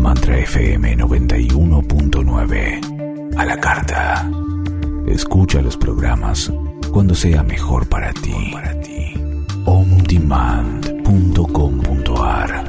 Mantra FM 91.9. A la carta. Escucha los programas cuando sea mejor para ti. ondemand.com.ar.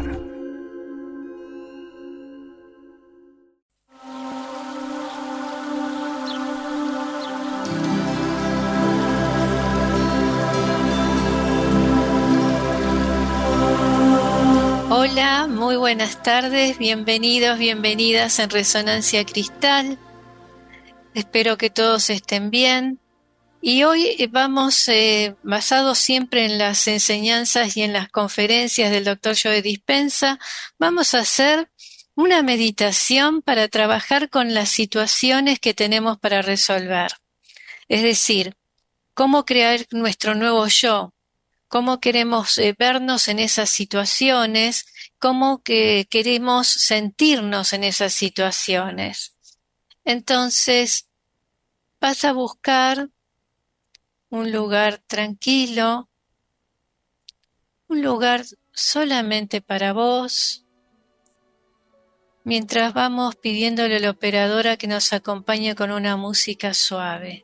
Hola, muy buenas tardes, bienvenidos, bienvenidas en Resonancia Cristal. Espero que todos estén bien. Y hoy vamos, basados siempre en las enseñanzas y en las conferencias del Dr. Joe Dispenza, vamos a hacer una meditación para trabajar con las situaciones que tenemos para resolver. Es decir, cómo crear nuestro nuevo yo, cómo queremos vernos en esas situaciones, cómo queremos sentirnos en esas situaciones. Entonces, vas a buscar un lugar tranquilo, un lugar solamente para vos, mientras vamos pidiéndole a la operadora que nos acompañe con una música suave.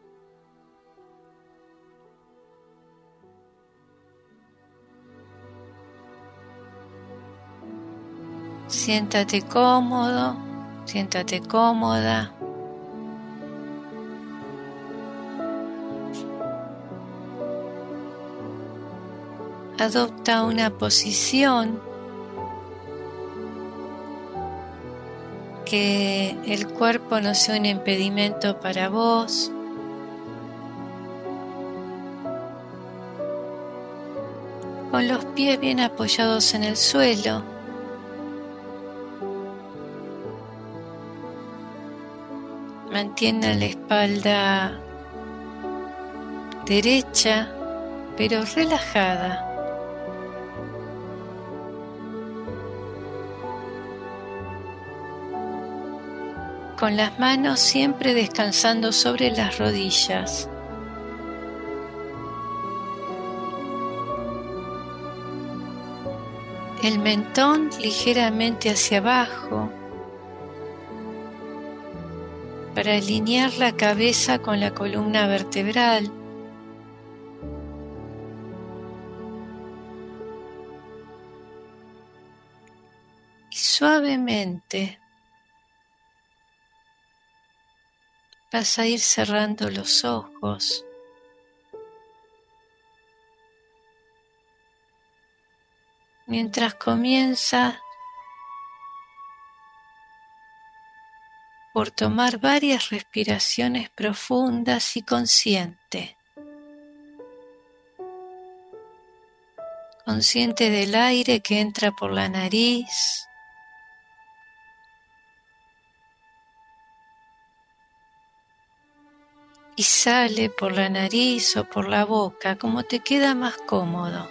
Siéntate cómodo, siéntate cómoda. Adopta una posición que el cuerpo no sea un impedimento para vos. Con los pies bien apoyados en el suelo. Mantiene la espalda derecha, pero relajada. Con las manos siempre descansando sobre las rodillas. El mentón ligeramente hacia abajo para alinear la cabeza con la columna vertebral. Y suavemente vas a ir cerrando los ojos. Mientras comienzas por tomar varias respiraciones profundas y consciente. Consciente del aire que entra por la nariz. Y sale por la nariz o por la boca, como te queda más cómodo.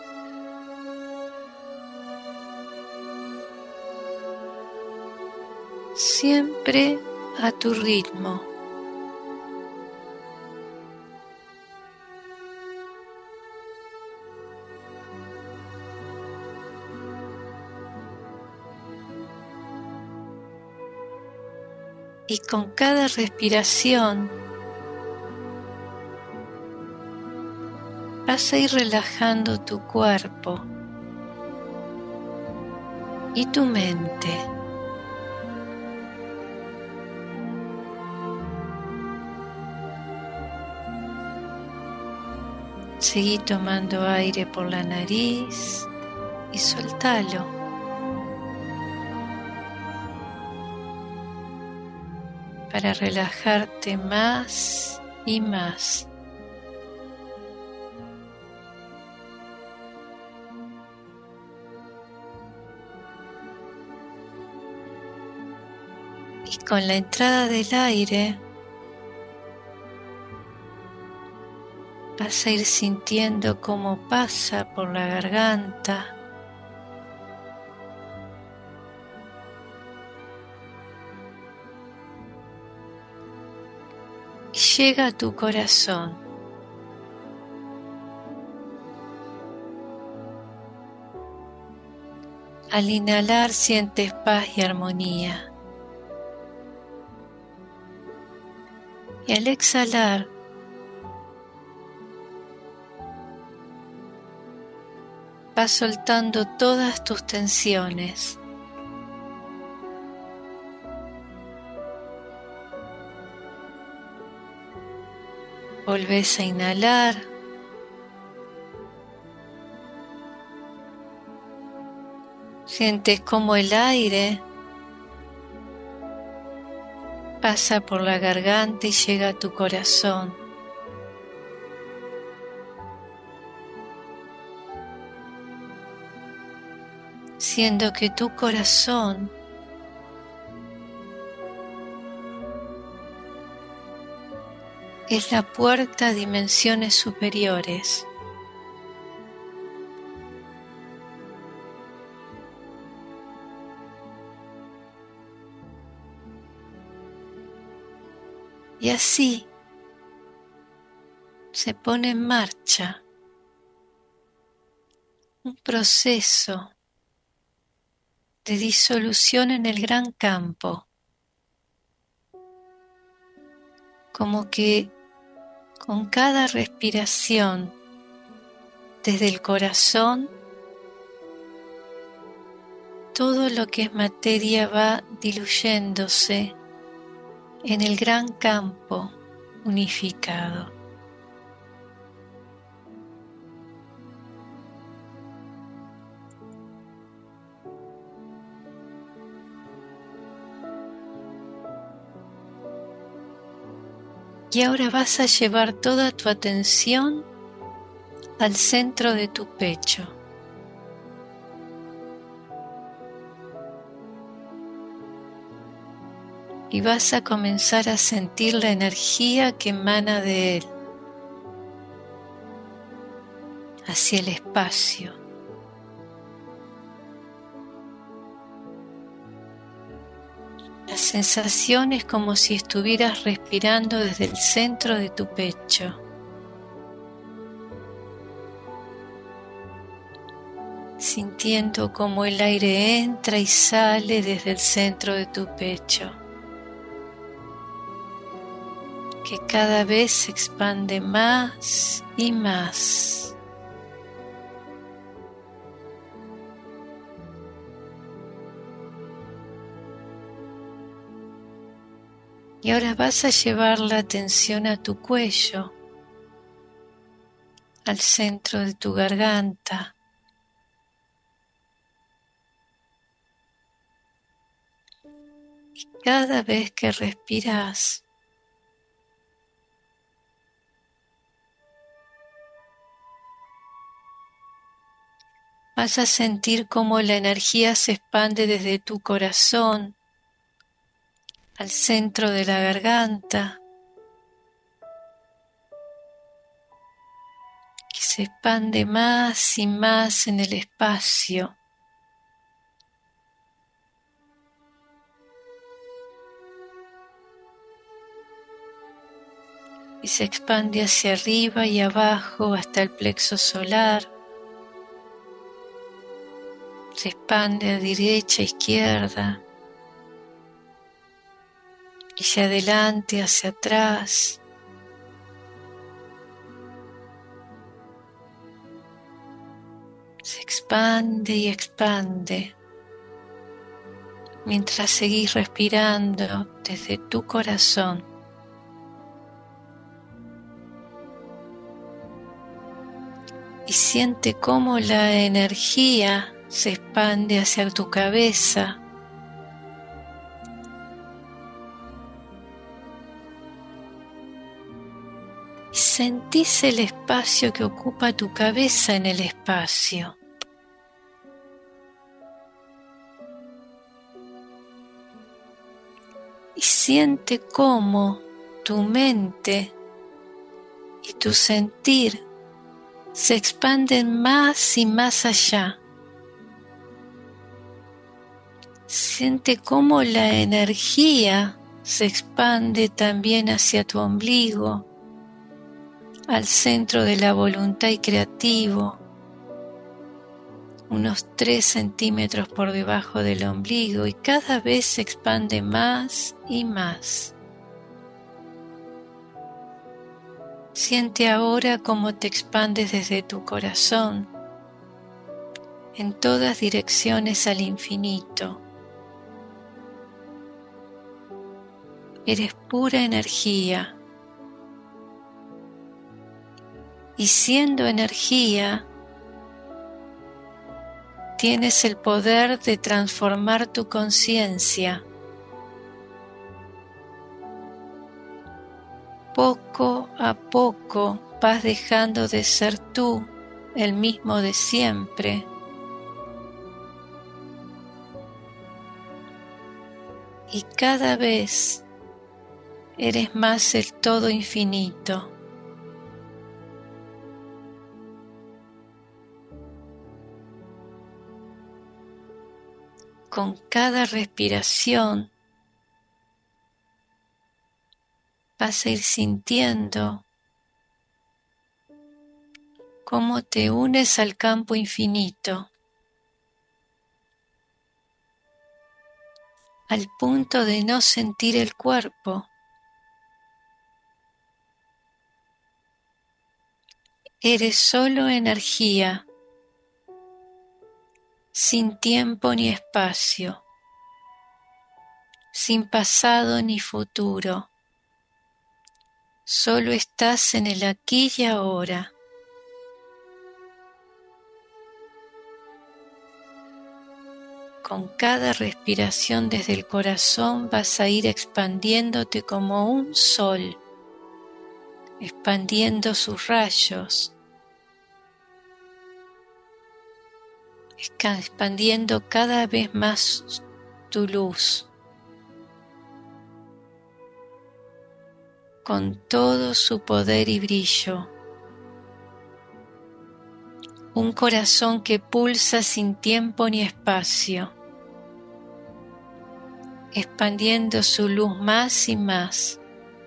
Siempre a tu ritmo. Y con cada respiración vas a ir relajando tu cuerpo y tu mente. Seguí tomando aire por la nariz y soltalo. Para relajarte más y más. Y con la entrada del aire vas a ir sintiendo cómo pasa por la garganta. Y llega a tu corazón. Al inhalar sientes paz y armonía. Y al exhalar, vas soltando todas tus tensiones. Volvés a inhalar. Sientes cómo el aire pasa por la garganta y llega a tu corazón. Siendo que tu corazón es la puerta a dimensiones superiores. Y así se pone en marcha un proceso de disolución en el gran campo, como que con cada respiración desde el corazón, todo lo que es materia va diluyéndose en el gran campo unificado. Y ahora vas a llevar toda tu atención al centro de tu pecho. Y vas a comenzar a sentir la energía que emana de él hacia el espacio. La sensación es como si estuvieras respirando desde el centro de tu pecho. Sintiendo cómo el aire entra y sale desde el centro de tu pecho, que cada vez se expande más y más. Y ahora vas a llevar la atención a tu cuello, al centro de tu garganta. Y cada vez que respiras, vas a sentir cómo la energía se expande desde tu corazón al centro de la garganta, que se expande más y más en el espacio. Y se expande hacia arriba y abajo hasta el plexo solar. Se expande a derecha, izquierda, y hacia adelante, hacia atrás. Se expande y expande mientras seguís respirando desde tu corazón. Y siente cómo la energía se expande hacia tu cabeza. Y sentís el espacio que ocupa tu cabeza en el espacio. Y siente cómo tu mente y tu sentir se expanden más y más allá. Siente cómo la energía se expande también hacia tu ombligo, al centro de la voluntad y creativo, unos 3 centímetros por debajo del ombligo y cada vez se expande más y más. Siente ahora cómo te expandes desde tu corazón en todas direcciones al infinito. Eres pura energía. Y siendo energía, tienes el poder de transformar tu conciencia. Poco a poco vas dejando de ser tú, el mismo de siempre, y cada vez eres más el todo infinito. Con cada respiración vas a ir sintiendo cómo te unes al campo infinito, al punto de no sentir el cuerpo. Eres solo energía, sin tiempo ni espacio, sin pasado ni futuro. Solo estás en el aquí y ahora. Con cada respiración desde el corazón vas a ir expandiéndote como un sol, expandiendo sus rayos, expandiendo cada vez más tu luz, con todo su poder y brillo. Un corazón que pulsa sin tiempo ni espacio, expandiendo su luz más y más.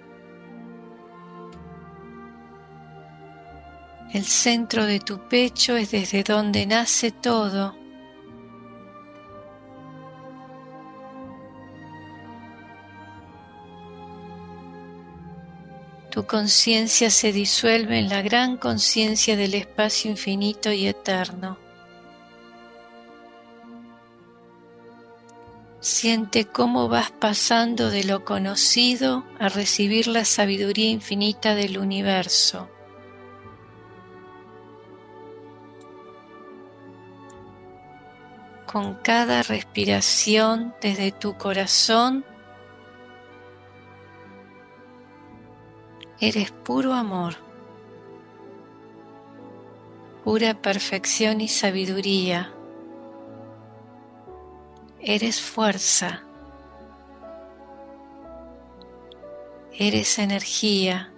El centro de tu pecho es desde donde nace todo. Tu conciencia se disuelve en la gran conciencia del espacio infinito y eterno. Siente cómo vas pasando de lo conocido a recibir la sabiduría infinita del universo. Con cada respiración desde tu corazón, eres puro amor, pura perfección y sabiduría. Eres fuerza, eres energía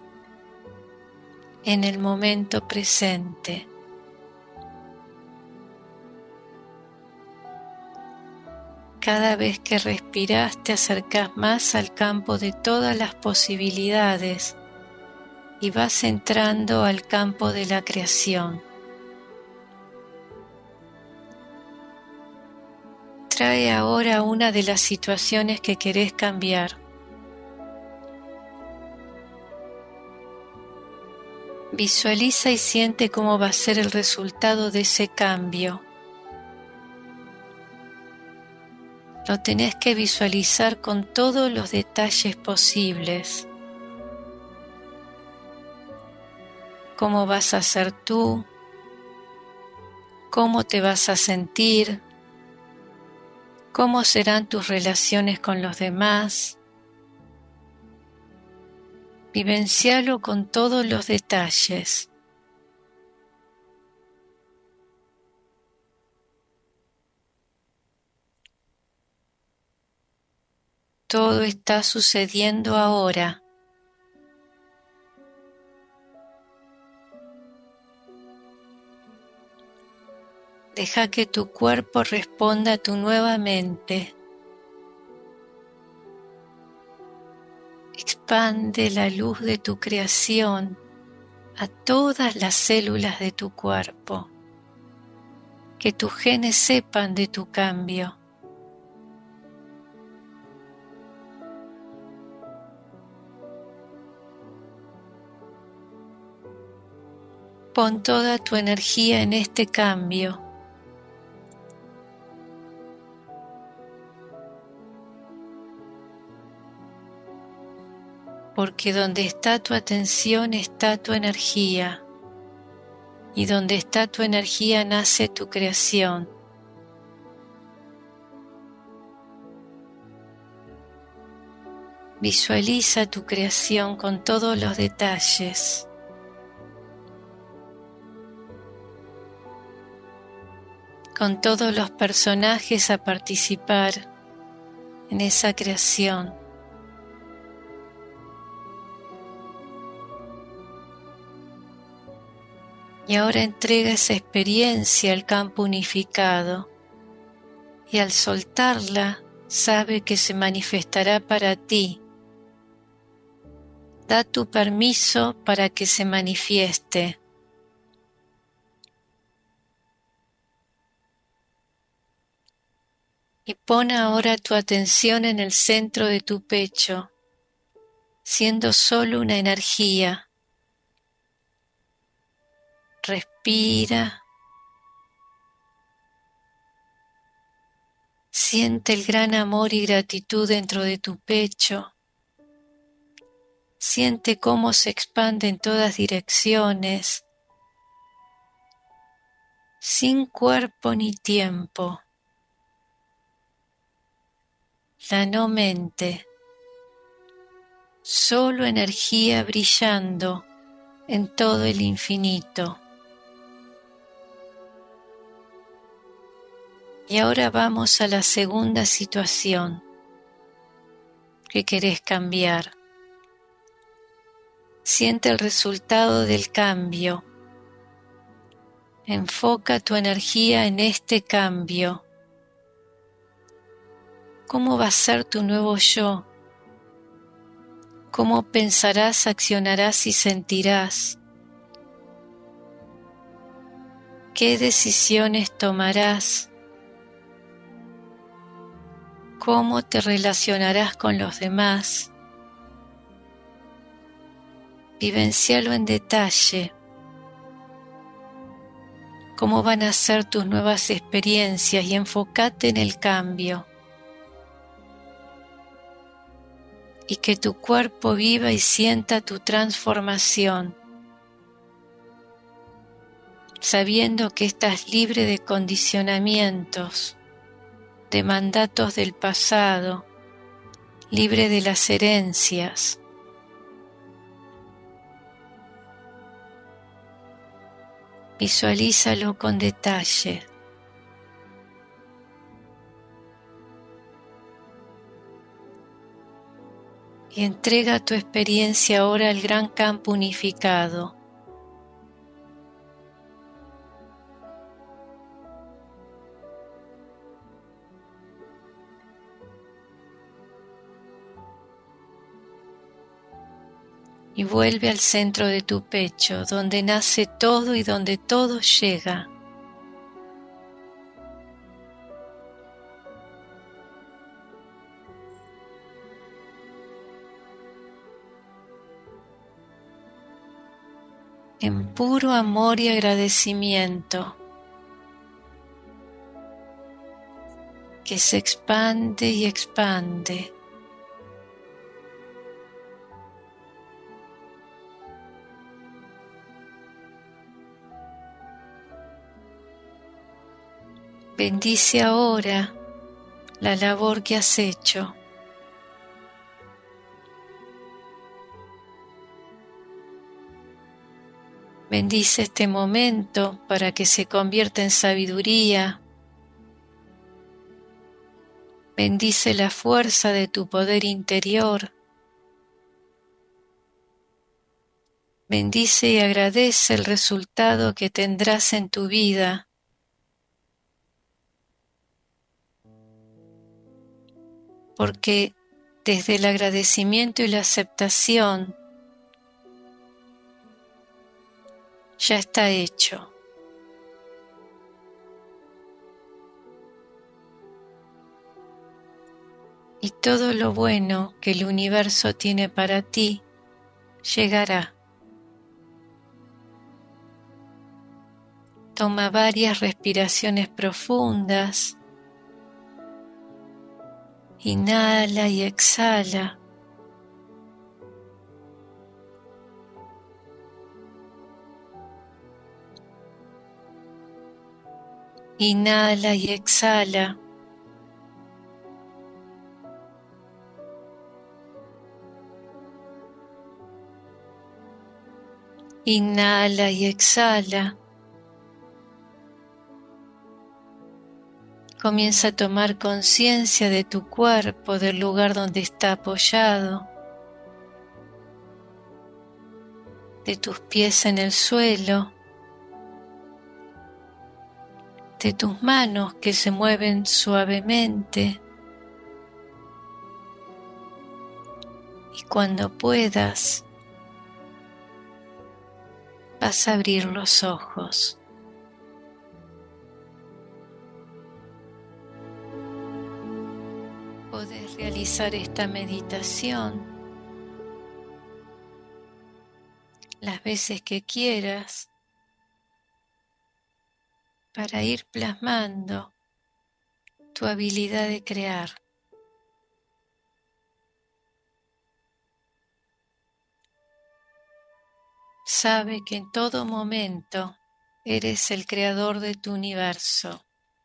en el momento presente. Cada vez que respiras te acercas más al campo de todas las posibilidades y vas entrando al campo de la creación. Trae ahora una de las situaciones que querés cambiar. Visualiza y siente cómo va a ser el resultado de ese cambio. Lo tenés que visualizar con todos los detalles posibles. Cómo vas a ser tú, cómo te vas a sentir, cómo serán tus relaciones con los demás. Vivencialo con todos los detalles. Todo está sucediendo ahora. Deja que tu cuerpo responda a tu nueva mente. Expande la luz de tu creación a todas las células de tu cuerpo. que tus genes sepan de tu cambio. Pon toda tu energía en este cambio. Porque donde está tu atención está tu energía. Y donde está tu energía nace tu creación. Visualiza tu creación con todos los detalles. Con todos los personajes a participar en esa creación. Y ahora entrega esa experiencia al campo unificado. Y al soltarla, sabe que se manifestará para ti. Da tu permiso para que se manifieste. Y pon ahora tu atención en el centro de tu pecho, siendo solo una energía. Respira. Siente el gran amor y gratitud dentro de tu pecho. Siente cómo se expande en todas direcciones, sin cuerpo ni tiempo. La no mente, solo energía brillando en todo el infinito. Y ahora vamos a la segunda situación que querés cambiar. Siente el resultado del cambio. Enfoca tu energía en este cambio. ¿Cómo va a ser tu nuevo yo? ¿Cómo pensarás, accionarás y sentirás? ¿Qué decisiones tomarás? ¿Cómo te relacionarás con los demás? Vivencialo en detalle. ¿Cómo van a ser tus nuevas experiencias? Y enfócate en el cambio. Y que tu cuerpo viva y sienta tu transformación, sabiendo que estás libre de condicionamientos, de mandatos del pasado, libre de las herencias. Visualízalo con detalle. Y entrega tu experiencia ahora al gran campo unificado. Y vuelve al centro de tu pecho, donde nace todo y donde todo llega. En puro amor y agradecimiento, que se expande y expande. Bendice ahora la labor que has hecho. Bendice este momento para que se convierta en sabiduría. Bendice la fuerza de tu poder interior. Bendice y agradece el resultado que tendrás en tu vida. Porque desde el agradecimiento y la aceptación ya está hecho. y todo lo bueno que el universo tiene para ti llegará. Toma varias respiraciones profundas. Inhala y exhala. Inhala y exhala. Inhala y exhala. Comienza a tomar conciencia de tu cuerpo, del lugar donde está apoyado, de tus pies en el suelo, de tus manos que se mueven suavemente. Y cuando puedas, vas a abrir los ojos. Podés realizar esta meditación las veces que quieras para ir plasmando tu habilidad de crear. Sabe que en todo momento eres el creador de tu universo.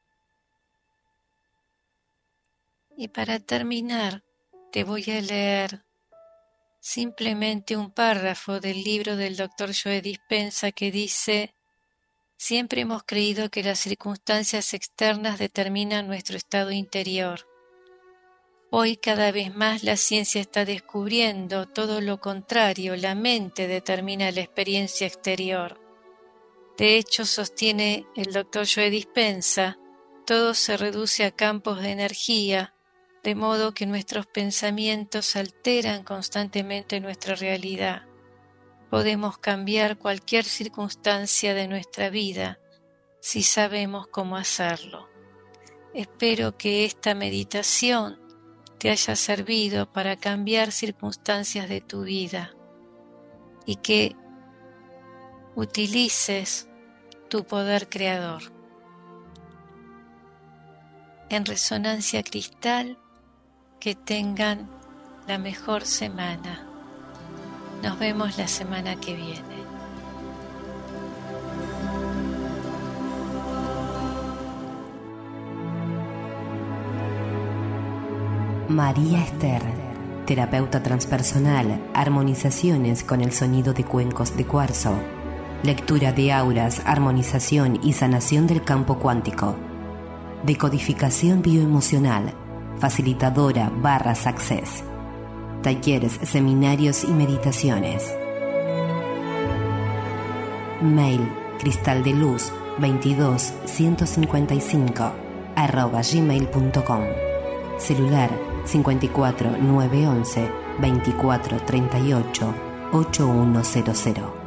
Y para terminar, te voy a leer simplemente un párrafo del libro del Dr. Joe Dispenza que dice: siempre hemos creído que las circunstancias externas determinan nuestro estado interior. Hoy cada vez más la ciencia está descubriendo todo lo contrario, la mente determina la experiencia exterior. De hecho, sostiene el Dr. Joe Dispenza, todo se reduce a campos de energía, de modo que nuestros pensamientos alteran constantemente nuestra realidad. Podemos cambiar cualquier circunstancia de nuestra vida si sabemos cómo hacerlo. Espero que esta meditación te haya servido para cambiar circunstancias de tu vida y que utilices tu poder creador. En Resonancia Cristal, que tengan la mejor semana. Nos vemos la semana que viene. María Esther, terapeuta transpersonal, armonizaciones con el sonido de cuencos de cuarzo, lectura de auras, armonización y sanación del campo cuántico, decodificación bioemocional, facilitadora /Access, talleres, seminarios y meditaciones. Mail cristaldeluz22155@gmail.com. Celular 54 911 24 38 8100.